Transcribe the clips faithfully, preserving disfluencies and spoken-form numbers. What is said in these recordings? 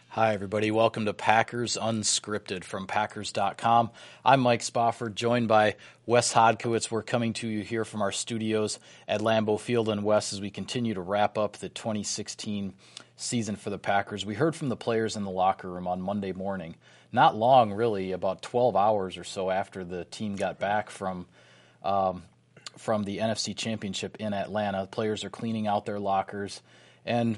Hi, everybody. Welcome to Packers Unscripted from Packers dot com. I'm Mike Spofford, joined by Wes Hodkiewicz. We're coming to you here from our studios at Lambeau Field in West as we continue to wrap up the twenty sixteen season for the Packers. We heard from the players in the locker room on Monday morning, not long, really, about twelve hours or so after the team got back from um, from the N F C Championship in Atlanta. The players are cleaning out their lockers, and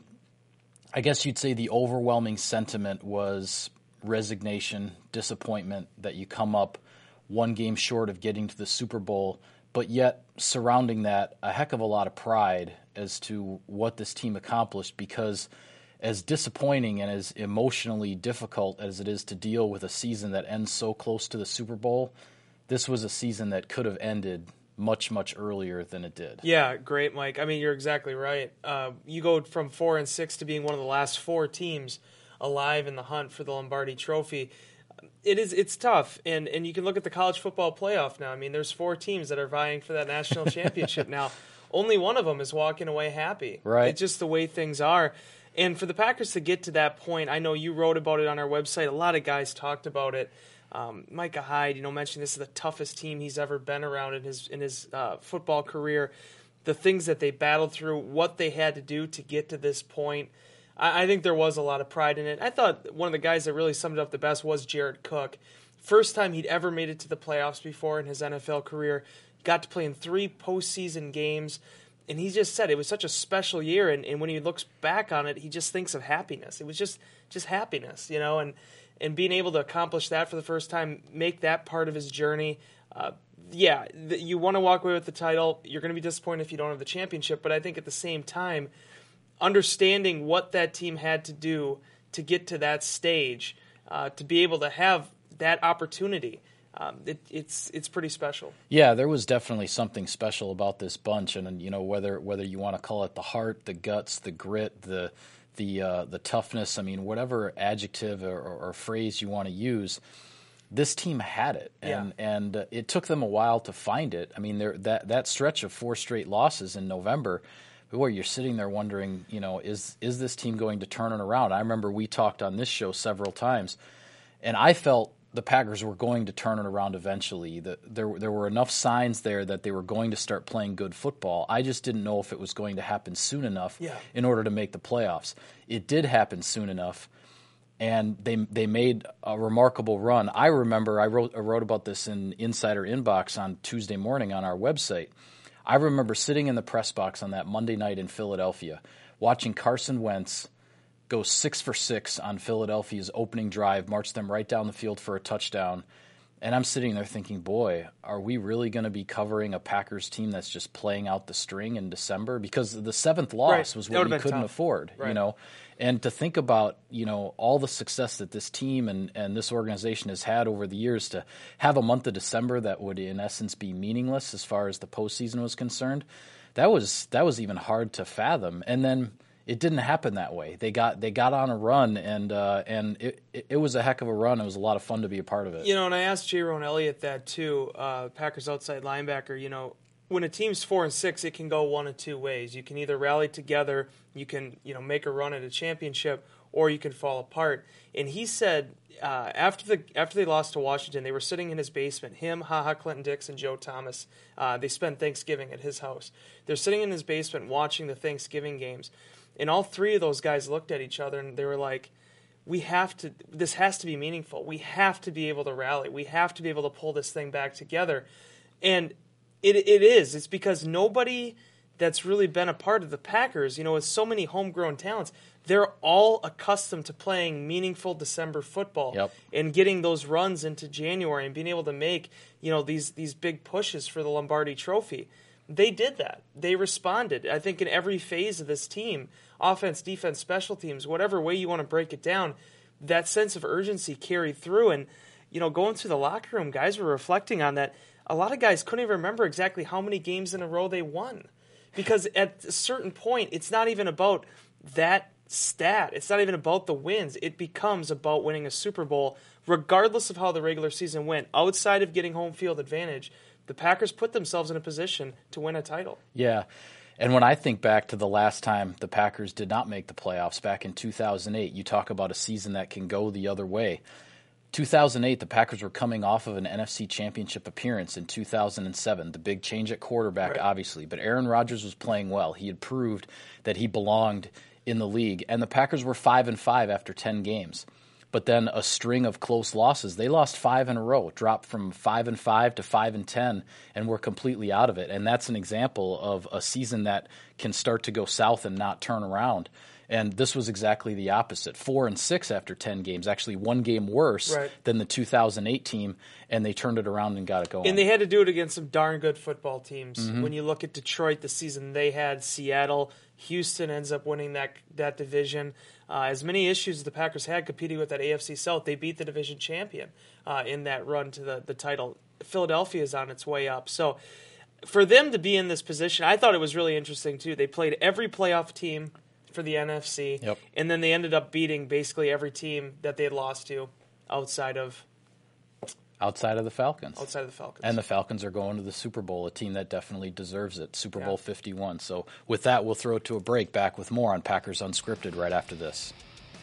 I guess you'd say the overwhelming sentiment was resignation, disappointment that you come up one game short of getting to the Super Bowl, but yet surrounding that a heck of a lot of pride as to what this team accomplished, because as disappointing and as emotionally difficult as it is to deal with a season that ends so close to the Super Bowl, this was a season that could have ended much, much earlier than it did. Yeah, great, Mike. I mean, you're exactly right. Uh, you go from four and six to being one of the last four teams alive in the hunt for the Lombardi Trophy. It is, it's tough, and, and you can look at the college football playoff now. I mean, there's four teams that are vying for that national championship now. Only one of them is walking away happy. Right. It's just the way things are. And for the Packers to get to that point, I know you wrote about it on our website. A lot of guys talked about it. Um, Micah Hyde, you know, mentioned this is the toughest team he's ever been around in his in his uh, football career. The things that they battled through, what they had to do to get to this point, I, I think there was a lot of pride in it. I thought one of the guys that really summed it up the best was Jared Cook. First time he'd ever made it to the playoffs before in his N F L career. Got to play in three postseason games, and he just said it was such a special year. And, and when he looks back on it, he just thinks of happiness. It was just just happiness, you know, and. And being able to accomplish that for the first time, make that part of his journey, uh, yeah, the, you want to walk away with the title. You're going to be disappointed if you don't have the championship. But I think at the same time, understanding what that team had to do to get to that stage, uh, to be able to have that opportunity, um, it, it's it's pretty special. Yeah, there was definitely something special about this bunch, and you know whether whether you want to call it the heart, the guts, the grit, the the uh, the toughness, I mean, whatever adjective or, or, or phrase you want to use, this team had it, and yeah. and uh, it took them a while to find it. I mean, there that that stretch of four straight losses in November, where you're sitting there wondering, you know, is is this team going to turn it around? I remember we talked on this show several times, and I felt the Packers were going to turn it around eventually. The, there there were enough signs there that they were going to start playing good football. I just didn't know if it was going to happen soon enough yeah. in order to make the playoffs. It did happen soon enough, and they they made a remarkable run. I remember I wrote I wrote about this in Insider Inbox on Tuesday morning on our website. I remember sitting in the press box on that Monday night in Philadelphia, watching Carson Wentz go six for six on Philadelphia's opening drive, march them right down the field for a touchdown. And I'm sitting there thinking, boy, are we really going to be covering a Packers team that's just playing out the string in December? Because the seventh loss right. was what you couldn't tough. afford, right. you know. And to think about, you know, all the success that this team and, and this organization has had over the years, to have a month of December that would in essence be meaningless as far as the postseason was concerned, that was that was even hard to fathom. And then it didn't happen that way. They got they got on a run, and uh, and it, it it was a heck of a run. It was a lot of fun to be a part of it. You know, and I asked Jaron Elliott that too, uh, Packers outside linebacker. You know, when a team's four and six, it can go one of two ways. You can either rally together, you can you know make a run at a championship, or you can fall apart. And he said uh, after the after they lost to Washington, they were sitting in his basement. Him, HaHa Clinton Dix, and Joe Thomas. Uh, they spent Thanksgiving at his house. They're sitting in his basement watching the Thanksgiving games. And all three of those guys looked at each other and they were like, we have to, this has to be meaningful. We have to be able to rally. We have to be able to pull this thing back together. And it it is. It's because nobody that's really been a part of the Packers, you know, with so many homegrown talents, they're all accustomed to playing meaningful December football yep. and getting those runs into January and being able to make, you know, these these big pushes for the Lombardi Trophy. They did that. They responded. I think in every phase of this team, offense, defense, special teams, whatever way you want to break it down, that sense of urgency carried through. And, you know, going through the locker room, guys were reflecting on that. A lot of guys couldn't even remember exactly how many games in a row they won. Because at a certain point, it's not even about that stat. It's not even about the wins. It becomes about winning a Super Bowl, regardless of how the regular season went. Outside of getting home field advantage, the Packers put themselves in a position to win a title. Yeah. And when I think back to the last time the Packers did not make the playoffs back in two thousand eight, you talk about a season that can go the other way. two thousand eight, the Packers were coming off of an N F C Championship appearance in two thousand seven, the big change at quarterback, right. obviously. But Aaron Rodgers was playing well. He had proved that he belonged in the league. And the Packers were five and five after ten games. But then a string of close losses. They lost five in a row, dropped from five and five to five and ten, and were completely out of it. And that's an example of a season that can start to go south and not turn around. And this was exactly the opposite. Four and six after ten games, actually one game worse right. than the two thousand eight team, and they turned it around and got it going. And they had to do it against some darn good football teams. Mm-hmm. When you look at Detroit, the season they had, Seattle, Houston ends up winning that that division. Uh, as many issues as the Packers had competing with that A F C South, they beat the division champion uh, in that run to the, the title. Philadelphia is on its way up. So for them to be in this position, I thought it was really interesting, too. They played every playoff team for the N F C, yep. and then they ended up beating basically every team that they had lost to outside of outside of the Falcons. Outside of the Falcons. And the Falcons are going to the Super Bowl, a team that definitely deserves it, Super yeah. Bowl fifty-one. So with that, we'll throw it to a break. Back with more on Packers Unscripted right after this.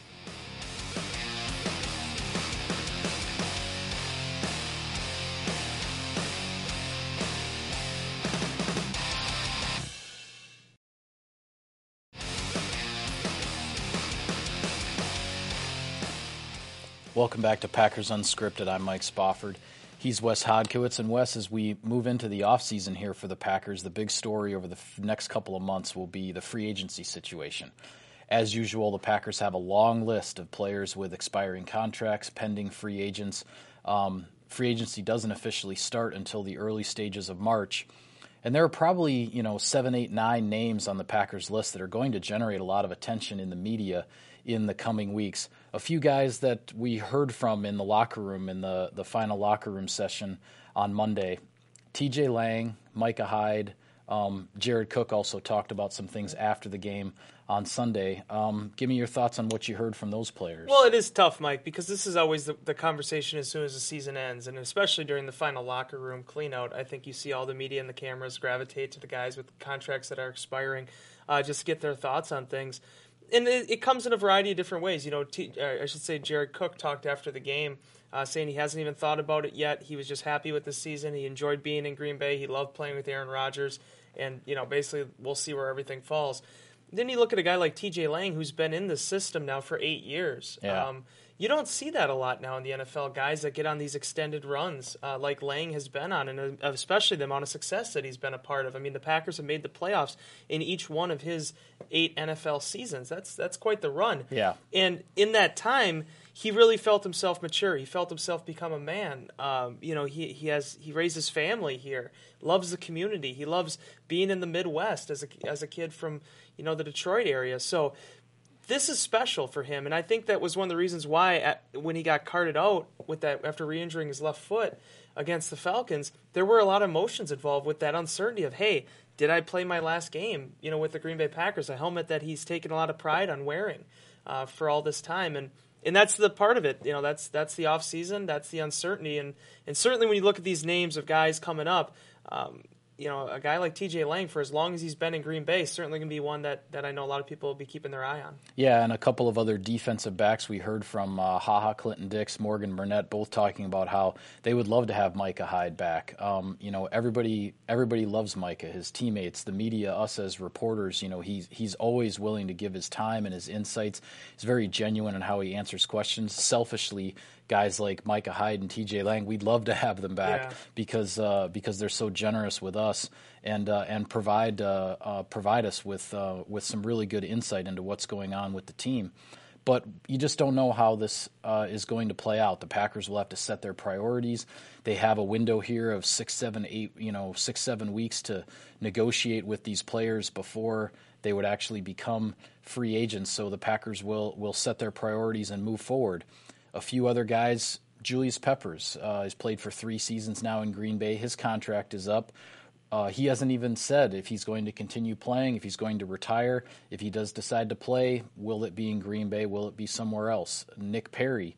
Welcome back to Packers Unscripted. I'm Mike Spofford. He's Wes Hodkiewicz. And Wes, as we move into the offseason here for the Packers, the big story over the f- next couple of months will be the free agency situation. As usual, the Packers have a long list of players with expiring contracts, pending free agents. Um, free agency doesn't officially start until the early stages of March. And there are probably, you know, seven, eight, nine names on the Packers list that are going to generate a lot of attention in the media in the coming weeks. A few guys that we heard from in the locker room in the, the final locker room session on Monday. T J Lang, Micah Hyde, um, Jared Cook also talked about some things after the game on Sunday. Um, give me your thoughts on what you heard from those players. Well, it is tough, Mike, because this is always the, the conversation as soon as the season ends, and especially during the final locker room cleanout. I think you see all the media and the cameras gravitate to the guys with contracts that are expiring, uh, just to get their thoughts on things. And it, it comes in a variety of different ways. You know, T, uh, I should say Jared Cook talked after the game, uh, saying he hasn't even thought about it yet. He was just happy with the season. He enjoyed being in Green Bay. He loved playing with Aaron Rodgers. And, you know, basically we'll see where everything falls. Then you look at a guy like T J Lang, who's been in the system now for eight years. Yeah. Um, you don't see that a lot now in the N F L, guys that get on these extended runs uh, like Lang has been on, and especially the amount of success that he's been a part of. I mean, the Packers have made the playoffs in each one of his eight N F L seasons. That's that's quite the run. Yeah. And in that time, he really felt himself mature. He felt himself become a man. Um, you know, he he has he raised his family here, loves the community. He loves being in the Midwest as a as a kid from, you know, the Detroit area. So this is special for him, and I think that was one of the reasons why at, when he got carted out with that after re-injuring his left foot against the Falcons, there were a lot of emotions involved with that uncertainty of, hey, did I play my last game, you know, with the Green Bay Packers, a helmet that he's taken a lot of pride on wearing uh, for all this time, and and that's the part of it, you know, that's that's the off season, that's the uncertainty, and and certainly when you look at these names of guys coming up. Um, You know, a guy like T J Lang, for as long as he's been in Green Bay, is certainly going to be one that, that I know a lot of people will be keeping their eye on. Yeah, and a couple of other defensive backs we heard from uh, HaHa Clinton-Dix, Morgan Burnett, both talking about how they would love to have Micah Hyde back. Um, you know, everybody everybody loves Micah, his teammates, the media, us as reporters. You know, he's he's always willing to give his time and his insights. He's very genuine in how he answers questions. Selfishly, guys like Micah Hyde and T J Lang, we'd love to have them back yeah. because uh, because they're so generous with us and uh, and provide uh, uh, provide us with uh, with some really good insight into what's going on with the team. But you just don't know how this uh, is going to play out. The Packers will have to set their priorities. They have a window here of six, seven, eight, you know, six, seven weeks to negotiate with these players before they would actually become free agents. So the Packers will will set their priorities and move forward. A few other guys, Julius Peppers uh, has played for three seasons now in Green Bay. His contract is up. Uh, he hasn't even said if he's going to continue playing, if he's going to retire. If he does decide to play, will it be in Green Bay? Will it be somewhere else? Nick Perry,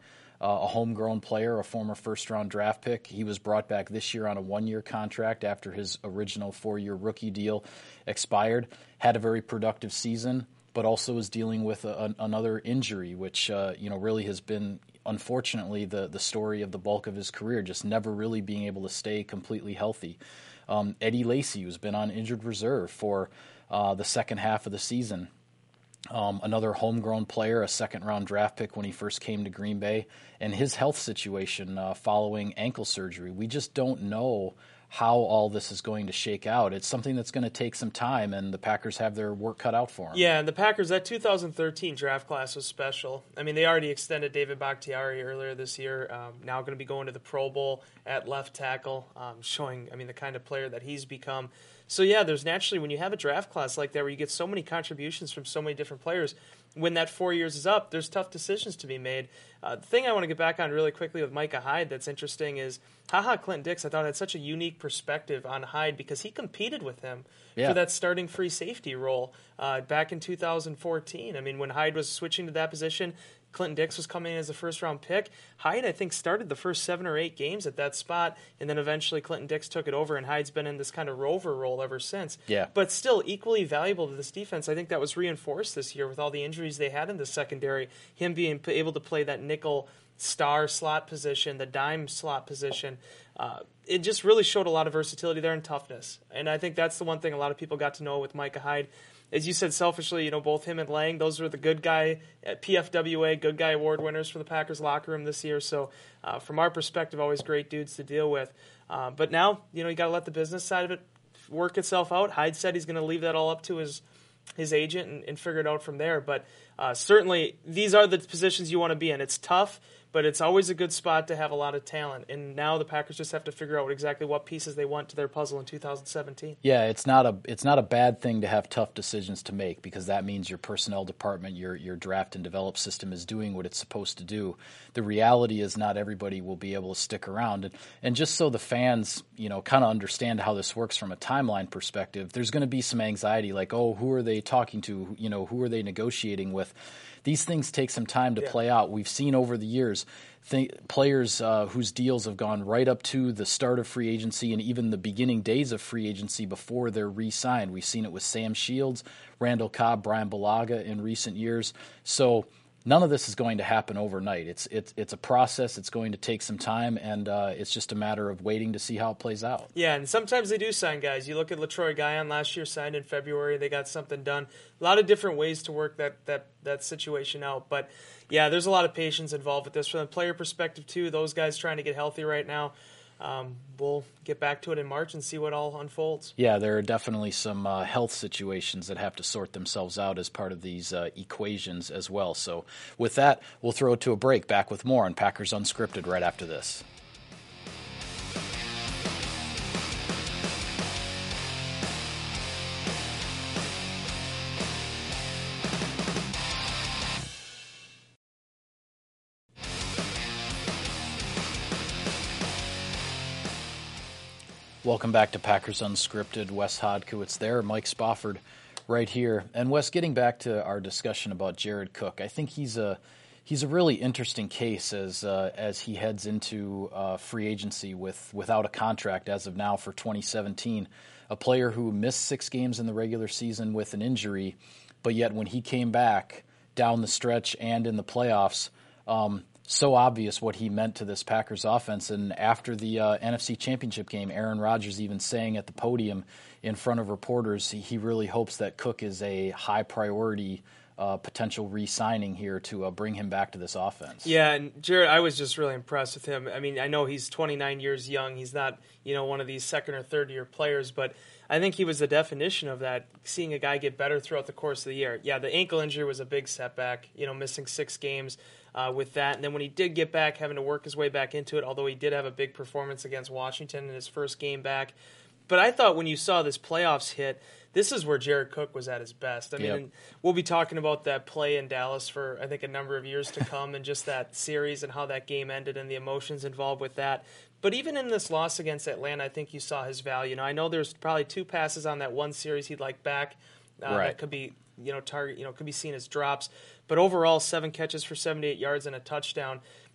uh, a homegrown player, a former first-round draft pick. He was brought back this year on a one-year contract after his original four-year rookie deal expired. Had a very productive season, but also is dealing with a, an, another injury, which uh, you know really has been, unfortunately, the the story of the bulk of his career, just never really being able to stay completely healthy. Um, Eddie Lacy, who's been on injured reserve for uh, the second half of the season. Um, another homegrown player, a second-round draft pick when he first came to Green Bay, and his health situation uh, following ankle surgery. We just don't know how all this is going to shake out. It's something that's going to take some time, and the Packers have their work cut out for them. Yeah, and the Packers, that two thousand thirteen draft class was special. I mean, they already extended David Bakhtiari earlier this year, um, now going to be going to the Pro Bowl at left tackle, um, showing, I mean, the kind of player that he's become. So, yeah, there's naturally, when you have a draft class like that where you get so many contributions from so many different players, when that four years is up, there's tough decisions to be made. Uh, the thing I want to get back on really quickly with Micah Hyde that's interesting is, haha, Clinton Dix, I thought, had such a unique perspective on Hyde because he competed with him yeah. for that starting free safety role uh, back in two thousand fourteen. I mean, when Hyde was switching to that position, Clinton Dix was coming in as a first-round pick. Hyde, I think, started the first seven or eight games at that spot, and then eventually Clinton Dix took it over, and Hyde's been in this kind of rover role ever since. Yeah. But still equally valuable to this defense. I think that was reinforced this year with all the injuries they had in the secondary, him being able to play that nickel star slot position, the dime slot position. Uh, it just really showed a lot of versatility there and toughness. And I think that's the one thing a lot of people got to know with Micah Hyde. As you said, selfishly, you know, both him and Lang, those were the good guy at P F W A, good guy award winners for the Packers locker room this year. So uh, from our perspective, always great dudes to deal with. Uh, but now, you know, you got to let the business side of it work itself out. Hyde said he's going to leave that all up to his his agent and, and figure it out from there. But uh, certainly these are the positions you want to be in. It's tough, but it's always a good spot to have a lot of talent. And now the Packers just have to figure out exactly what pieces they want to their puzzle in two thousand seventeen. Yeah, it's not a it's not a bad thing to have tough decisions to make because that means your personnel department, your your draft and develop system is doing what it's supposed to do. The reality is not everybody will be able to stick around. And, and just so the fans, you know, kind of understand how this works from a timeline perspective, there's going to be some anxiety like, oh, who are they talking to? You know, who are they negotiating with? These things take some time to yeah. play out. We've seen over the years th- players uh, whose deals have gone right up to the start of free agency and even the beginning days of free agency before they're re-signed. We've seen it with Sam Shields, Randall Cobb, Brian Bulaga in recent years. So none of this is going to happen overnight. It's it's it's a process. It's going to take some time, and uh, it's just a matter of waiting to see how it plays out. Yeah, and sometimes they do sign guys. You look at LaTroy Guion last year, signed in February. They got something done. A lot of different ways to work that that that situation out. But yeah, there's a lot of patience involved with this from the player perspective too. Those guys trying to get healthy right now. Um, we'll get back to it in March and see what all unfolds. Yeah, there are definitely some uh, health situations that have to sort themselves out as part of these uh, equations as well. So with that, we'll throw it to a break. Back with more on Packers Unscripted right after this. Welcome back to Packers Unscripted. Wes Hodkiewicz there, Mike Spofford right here. And Wes, getting back to our discussion about Jared Cook, I think he's a he's a really interesting case as uh, as he heads into uh, free agency with without a contract as of now for twenty seventeen. A player who missed six games in the regular season with an injury, but yet when he came back down the stretch and in the playoffs, um, so obvious what he meant to this Packers offense. And after the uh, N F C Championship game, Aaron Rodgers even saying at the podium in front of reporters he, he really hopes that Cook is a high priority uh, potential re-signing here to uh, bring him back to this offense. Yeah, and Jared, I was just really impressed with him. I mean, I know he's twenty-nine years young. He's not, you know, one of these second or third year players, but I think he was the definition of that, seeing a guy get better throughout the course of the year. Yeah, the ankle injury was a big setback, you know, missing six games. Uh, with that. And then when he did get back, having to work his way back into it, although he did have a big performance against Washington in his first game back. But I thought when you saw this playoffs hit, this is where Jared Cook was at his best. I mean, Yep. we'll be talking about that play in Dallas for, I think, a number of years to come and just that series and how that game ended and the emotions involved with that. But even in this loss against Atlanta, I think you saw his value. Now, I know there's probably two passes on that one series he'd like back. Uh, Right. That could be, you know, target, you know, could be seen as drops. But overall, seven catches for seventy-eight yards and a touchdown.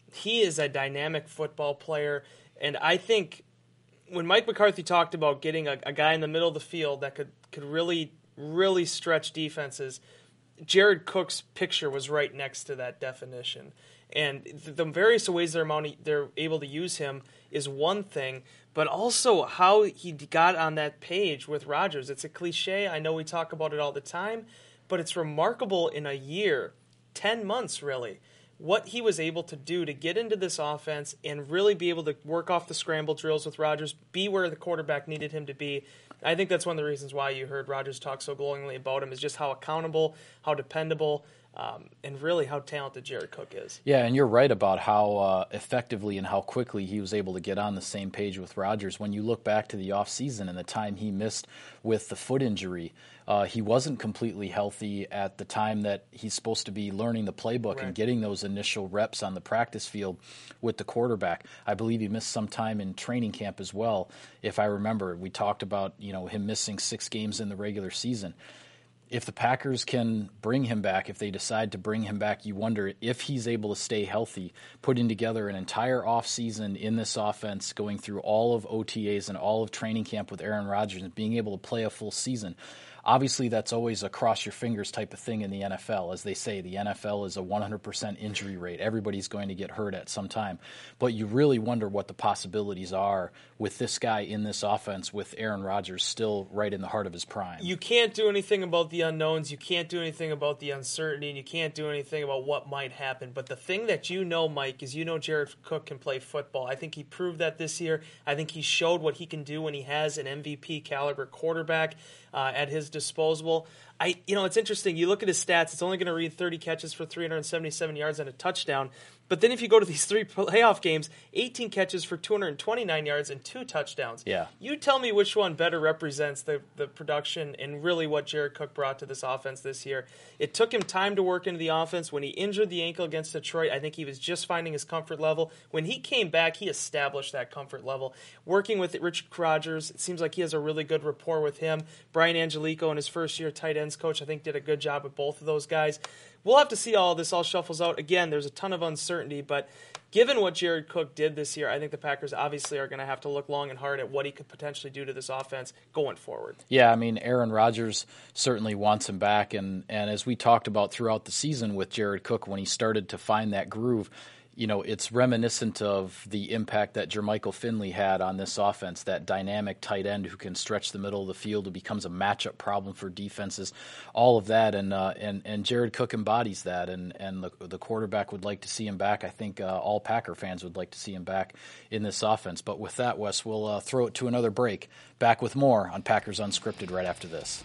he is a dynamic football player, and I think when Mike McCarthy talked about getting a, a guy in the middle of the field that could, could really, really stretch defenses, Jared Cook's picture was right next to that definition. And the various ways they're, they're able to use him is one thing, but also how he got on that page with Rodgers. It's a cliche. I know we talk about it all the time, but it's remarkable in a year, ten months really, what he was able to do to get into this offense and really be able to work off the scramble drills with Rodgers, be where the quarterback needed him to be. I think that's one of the reasons why you heard Rodgers talk so glowingly about him, is just how accountable, how dependable, um, and really how talented Jared Cook is. Yeah, and you're right about how uh, effectively and how quickly he was able to get on the same page with Rodgers. When you look back to the offseason and the time he missed with the foot injury, uh, he wasn't completely healthy at the time that he's supposed to be learning the playbook, right, and getting those initial reps on the practice field with the quarterback. I believe he missed some time in training camp as well, if I remember. We talked about, you know, him missing six games in the regular season. If the Packers can bring him back, if they decide to bring him back, you wonder if he's able to stay healthy, putting together an entire offseason in this offense, going through all of O T As and all of training camp with Aaron Rodgers and being able to play a full season. Obviously, that's always a cross-your-fingers type of thing in the N F L. As they say, the N F L is a one hundred percent injury rate. Everybody's going to get hurt at some time. But you really wonder what the possibilities are with this guy in this offense with Aaron Rodgers still right in the heart of his prime. You can't do anything about the unknowns. You can't do anything about the uncertainty, and you can't do anything about what might happen. But the thing that you know, Mike, is you know Jared Cook can play football. I think he proved that this year. I think he showed what he can do when he has an M V P caliber quarterback uh, at his disposal. I, you know, it's interesting. You look at his stats. It's only going to read thirty catches for three hundred seventy-seven yards and a touchdown. But then if you go to these three playoff games, eighteen catches for two hundred twenty-nine yards and two touchdowns. Yeah. You tell me which one better represents the, the production and really what Jared Cook brought to this offense this year. It took him time to work into the offense. When he injured the ankle against Detroit, I think he was just finding his comfort level. When he came back, he established that comfort level. Working with Richard Rodgers, it seems like he has a really good rapport with him. Brian Angelico, in his first year tight ends coach, I think did a good job with both of those guys. We'll have to see all this all shuffles out. Again, there's a ton of uncertainty, but given what Jared Cook did this year, I think the Packers obviously are going to have to look long and hard at what he could potentially do to this offense going forward. Yeah, I mean, Aaron Rodgers certainly wants him back, and, and as we talked about throughout the season with Jared Cook, when he started to find that groove, you know, it's reminiscent of the impact that Jermichael Finley had on this offense, that dynamic tight end who can stretch the middle of the field, who becomes a matchup problem for defenses, all of that, and uh, and and Jared Cook embodies that, and and the, the quarterback would like to see him back. I think uh, all Packer fans would like to see him back in this offense. But with that, Wes, we'll uh, throw it to another break. Back with more on Packers Unscripted right after this.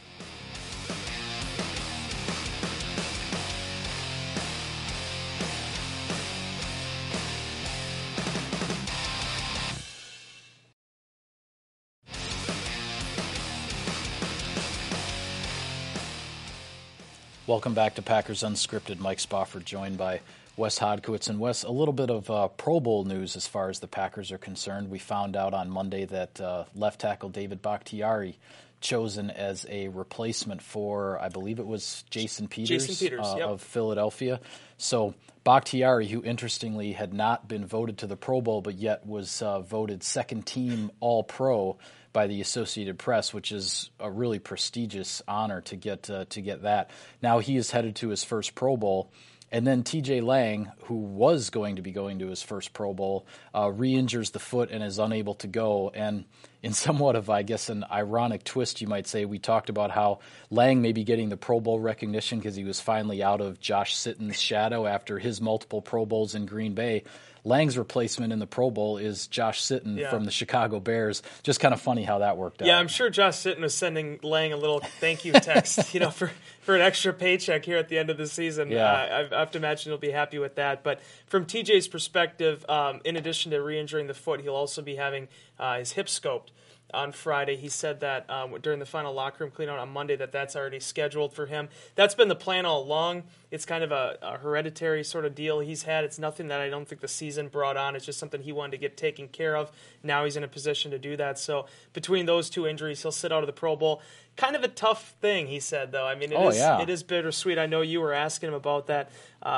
Welcome back to Packers Unscripted. Mike Spofford joined by Wes Hodkiewicz. And Wes, a little bit of uh, Pro Bowl news as far as the Packers are concerned. We found out on Monday that uh, left tackle David Bakhtiari chosen as a replacement for, I believe it was Jason Peters, Jason Peters uh, yep. of Philadelphia. So Bakhtiari, who interestingly had not been voted to the Pro Bowl, but yet was uh, voted second team All-Pro by the Associated Press, which is a really prestigious honor to get uh, to get that. Now he is headed to his first Pro Bowl. And then T J Lang, who was going to be going to his first Pro Bowl, uh, re-injures the foot and is unable to go. And in somewhat of, I guess, an ironic twist, you might say, we talked about how Lang may be getting the Pro Bowl recognition because he was finally out of Josh Sitton's shadow after his multiple Pro Bowls in Green Bay. Lang's replacement in the Pro Bowl is Josh Sitton yeah. from the Chicago Bears. Just kind of funny how that worked out. Yeah, I'm sure Josh Sitton was sending Lang a little thank you text, you know, for, for an extra paycheck here at the end of the season. Yeah. Uh, I have to imagine he'll be happy with that. But from T J's perspective, um, in addition to re-injuring the foot, he'll also be having uh, his hip scoped on Friday. He said that um, during the final locker room cleanout on Monday that that's already scheduled for him. That's been the plan all along. It's kind of a, a hereditary sort of deal he's had. It's nothing that I don't think the season brought on. It's just something he wanted to get taken care of. Now he's in a position to do that. So between those two injuries, he'll sit out of the Pro Bowl. Kind of a tough thing, he said, though. I mean, it, oh, is, yeah. it is bittersweet. I know you were asking him about that. Um,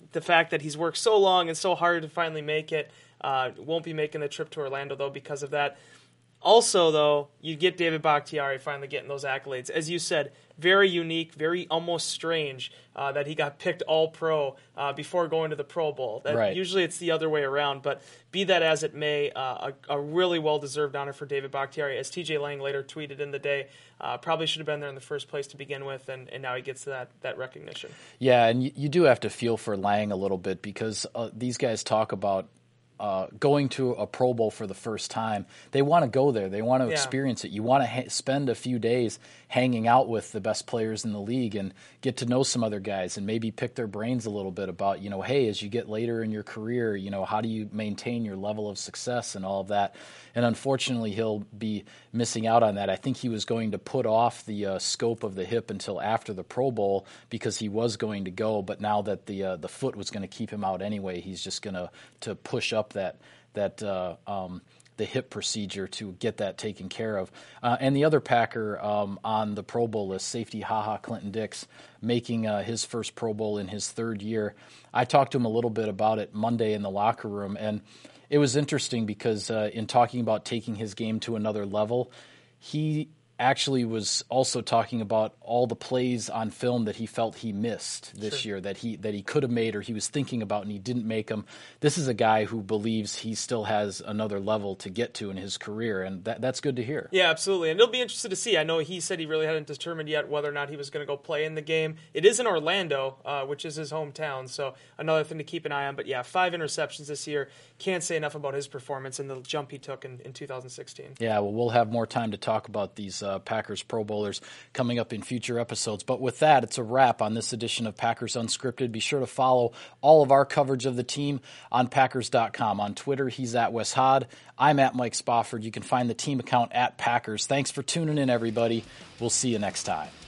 the fact that he's worked so long and so hard to finally make it. Uh, won't be making the trip to Orlando, though, because of that. Also, though, you get David Bakhtiari finally getting those accolades. As you said, very unique, very almost strange uh, that he got picked All-Pro uh, before going to the Pro Bowl. That, right. Usually it's the other way around, but be that as it may, uh, a, a really well-deserved honor for David Bakhtiari. As T J Lang later tweeted in the day, uh, probably should have been there in the first place to begin with, and, and now he gets that, that recognition. Yeah, and you, you do have to feel for Lang a little bit because uh, these guys talk about Uh, going to a Pro Bowl for the first time. They want to go there. They want to yeah. experience it. You want to ha- spend a few days hanging out with the best players in the league and get to know some other guys and maybe pick their brains a little bit about, you know, hey, as you get later in your career, you know, how do you maintain your level of success and all of that. And unfortunately, he'll be missing out on that. I think he was going to put off the uh, scope of the hip until after the Pro Bowl because he was going to go, but now that the uh, the foot was going to keep him out anyway, he's just going to to push up that that uh, um, the hip procedure to get that taken care of. Uh, and the other Packer um, on the Pro Bowl list, safety HaHa Clinton-Dix, making uh, his first Pro Bowl in his third year. I talked to him a little bit about it Monday in the locker room, and it was interesting because uh, in talking about taking his game to another level, he actually was also talking about all the plays on film that he felt he missed this sure. year, that he that he could have made or he was thinking about and he didn't make them. This is a guy who believes he still has another level to get to in his career, and that that's good to hear. Yeah, absolutely. And it'll be interesting to see. I know he said he really hadn't determined yet whether or not he was going to go play in the game. It is in Orlando, uh, which is his hometown, so another thing to keep an eye on. But yeah, five interceptions this year. Can't say enough about his performance and the jump he took in, in two thousand sixteen. Yeah, well, we'll have more time to talk about these uh, Packers Pro Bowlers coming up in future episodes. But with that, it's a wrap on this edition of Packers Unscripted. Be sure to follow all of our coverage of the team on Packers dot com. On Twitter, he's at Wes Hod. I'm at Mike Spofford. You can find the team account at Packers. Thanks for tuning in, everybody. We'll see you next time.